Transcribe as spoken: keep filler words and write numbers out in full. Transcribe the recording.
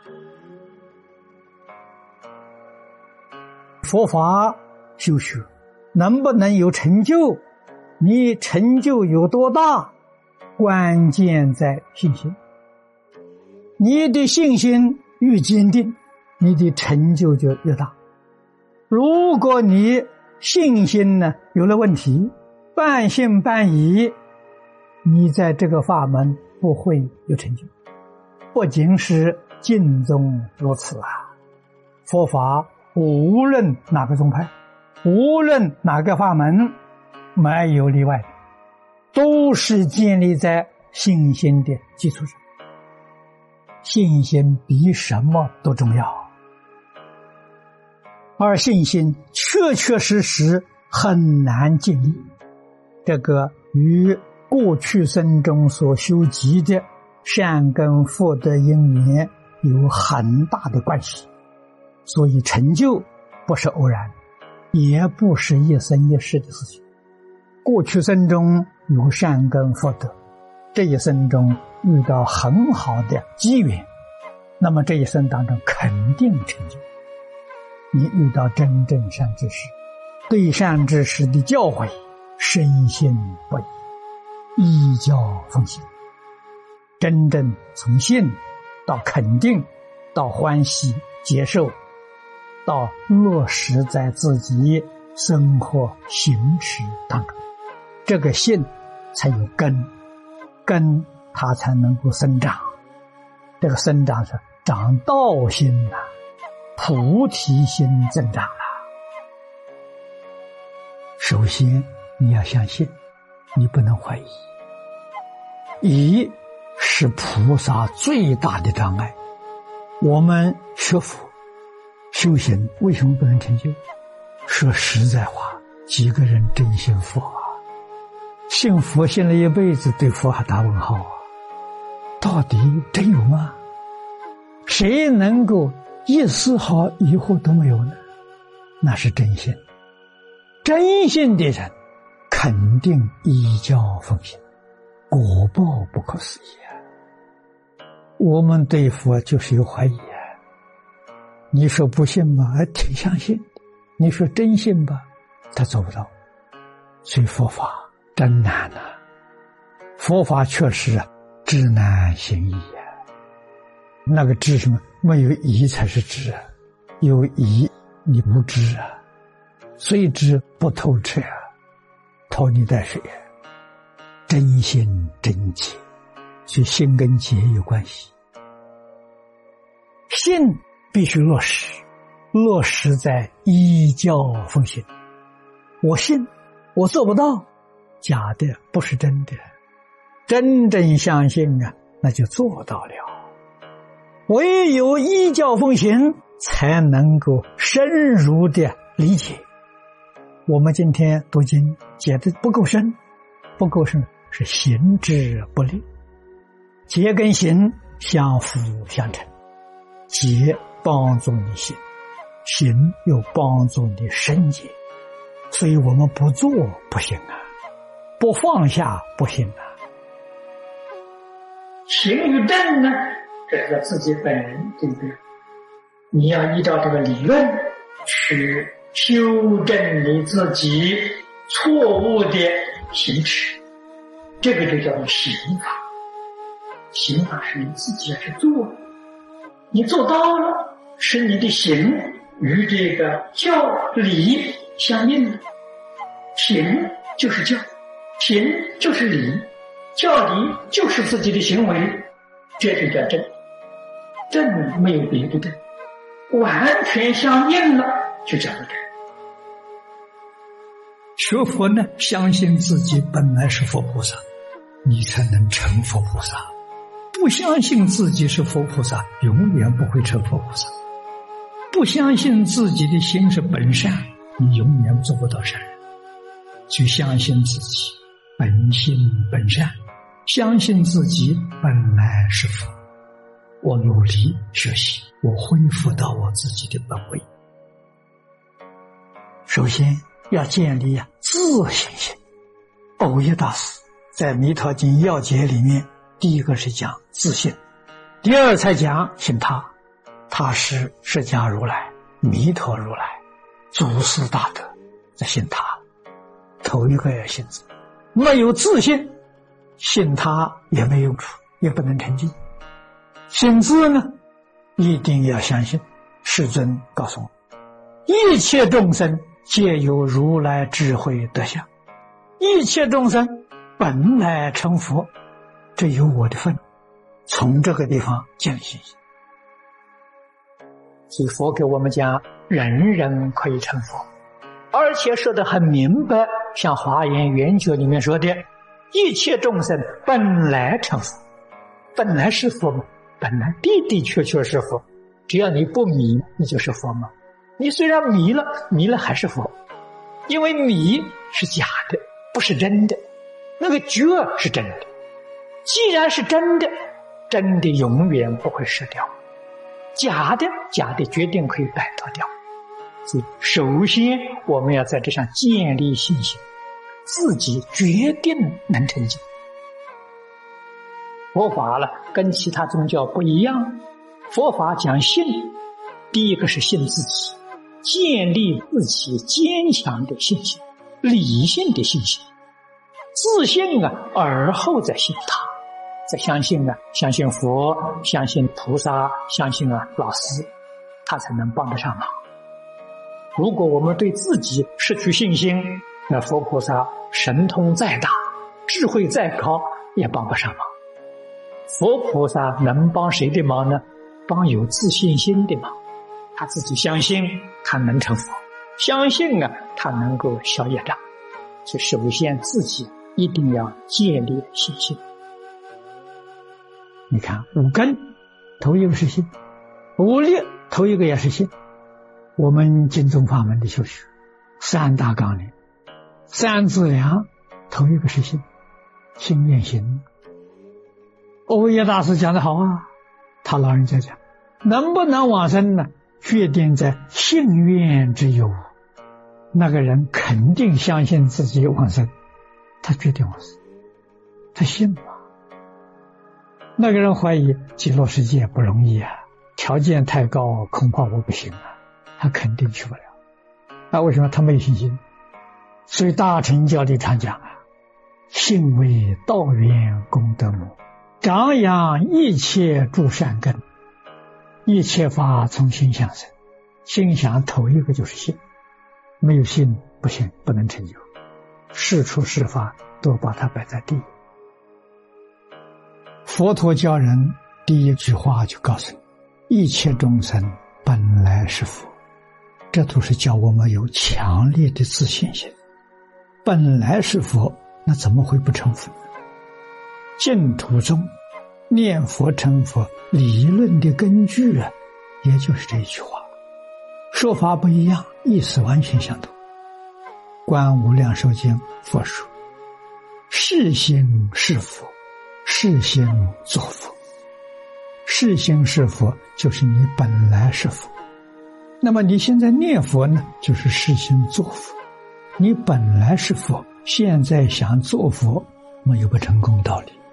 佛法修学能不能有成就，你成就有多大，关键在信心。你的信心越坚定，你的成就就越大。如果你信心呢有了问题，半信半疑，你在这个法门不会有成就。不仅是净宗如此啊，佛法无论哪个宗派，无论哪个法门，没有例外的，都是建立在信心的基础上。信心比什么都重要，而信心确确实实很难建立，这个与过去生中所修集的善根福德因缘有很大的关系。所以成就不是偶然，也不是一生一世的事情。过去生中有善根福德，这一生中遇到很好的机缘，那么这一生当中肯定成就。你遇到真正善知识，对善知识的教诲深信不疑，依教奉行，真正从信到肯定，到欢喜接受，到落实在自己生活行持当中，这个信才有根，根它才能够生长。这个生长是长道心啊，菩提心增长了。首先你要相信，你不能怀疑。疑是菩萨最大的障碍。我们学佛修行为什么不能成就？说实在话，几个人真信佛啊？信佛信了一辈子，对佛还打问号啊？到底真有吗？谁能够一丝毫疑惑都没有呢？那是真信。真信的人肯定依教奉行，果报不可思议啊！我们对佛就是有怀疑啊。你说不信吧，还挺相信；你说真信吧，他做不到。所以佛法真难啊！佛法确实啊，知难行易啊。那个知什么？没有疑才是知啊，有疑你不知啊，虽知不透彻啊，拖泥带水啊。真心真解，所以心跟解有关系。信必须落实，落实在依教奉行。我信，我做不到，假的，不是真的。真正相信啊，那就做到了。唯有依教奉行，才能够深入的理解。我们今天读经解的不够深，不够深是行之不力。解跟行相辅相成，解帮助你行，行又帮助你深解。所以我们不做不行啊，不放下不行啊。行与正呢，这是自己本人对不对？你要依照这个理论去修正你自己错误的行持，这个就叫做行法。行法是你自己要去做的，你做到了，使你的行与这个教理相应了。行就是教，行就是理，教理就是自己的行为，这就叫正。正没有别的正，完全相应了就叫做正。学佛呢，相信自己本来是佛菩萨，你才能成佛菩萨。不相信自己是佛菩萨，永远不会成佛菩萨。不相信自己的心是本善，你永远做不到善人。去相信自己本心本善，相信自己本来是佛。我努力学习，我恢复到我自己的本位。首先要建立啊自信心。藕益大师在《弥陀经要解》里面，第一个是讲自信，第二才讲信他， 他是释迦如来、弥陀如来、祖师大德，在信他，头一个要信自，没有自信，信他也没用处，也不能成就。信自呢，一定要相信。世尊告诉我，一切众生皆有如来智慧德相，一切众生本来成佛，这有我的份。从这个地方建立信心。所以佛给我们讲，人人可以成佛，而且说得很明白，像《华严圆觉》里面说的，一切众生本来成佛，本来是佛嘛，本来的的确确是佛，只要你不迷，你就是佛嘛。你虽然迷了，迷了还是佛，因为迷是假的，不是真的，那个觉是真的。既然是真的，真的永远不会失掉，假的假的决定可以摆脱掉。所以首先我们要在这上建立信心，自己决定能成就。佛法了跟其他宗教不一样，佛法讲信，第一个是信自己，建立自己坚强的信心，理性的信心。自信啊，而后再信他，再相信啊，相信佛，相信菩萨，相信啊老师，他才能帮得上忙。如果我们对自己失去信心，那佛菩萨神通再大，智慧再高，也帮不上忙。佛菩萨能帮谁的忙呢？帮有自信心的忙。他自己相信他能成佛，相信啊他能够消业障。所以首先自己一定要建立信心。你看五根头一个是信，五力头一个也是信。我们净宗法门的修学三大纲领，三资粮头一个是信，信愿行。欧耶大师讲得好啊，他老人家讲，能不能往生呢，决定在信愿之有。那个人肯定相信自己往生，他决定往生，他信吗？那个人怀疑极乐世界不容易啊，条件太高，恐怕我不行啊，他肯定去不了。那为什么他没有信心？所以大乘教理常讲啊，信为道源功德母，长养一切诸善根，一切法从心想生。心想头一个就是信，没有信不行，不能成就。事出事法都把它摆在第一。佛陀教人第一句话就告诉你，一切众生本来是佛，这都是教我们有强烈的自信心。本来是佛，那怎么会不成佛？净土中念佛成佛理论的根据啊，也就是这一句话，说法不一样，意思完全相同。观无量寿经佛说，是心是佛，是心作佛。是心是佛就是你本来是佛，那么你现在念佛呢，就是是心作佛。你本来是佛，现在想做佛，没有不成功道理。